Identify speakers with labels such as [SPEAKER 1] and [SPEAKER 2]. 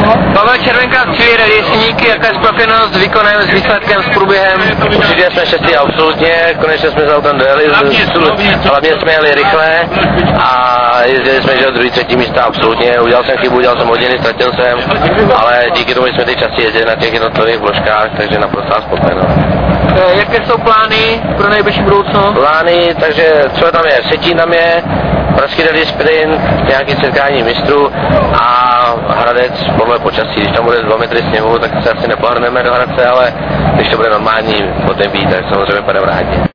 [SPEAKER 1] Pavel Červenka střílí rallyníky, jaká je spokojenost s výkonem, s výsledkem, s průběhem?
[SPEAKER 2] Určitě jsme šestí absolutně, konečně jsme za autem dojeli, hlavně jsme jeli rychle a jezdili jsme druhý, třetí místa absolutně, udělal jsem chybu, udělal jsem hodiny, ztratil jsem, ale díky tomu jsme ty časy jezdili na těch jednotlivých vložkách, takže naprostá spokojenost.
[SPEAKER 1] Jaké jsou plány pro nejbližší budoucnost?
[SPEAKER 2] Plány, takže co tam je, Vsetín tam je, Pražský rally sprint, nějaký setkání mistrů a Hradec podle počasí. Když tam bude 2 metry sněhu, tak se asi nepohrneme do Hradce, ale když to bude normální podnebí, tak samozřejmě půjdeme rádi.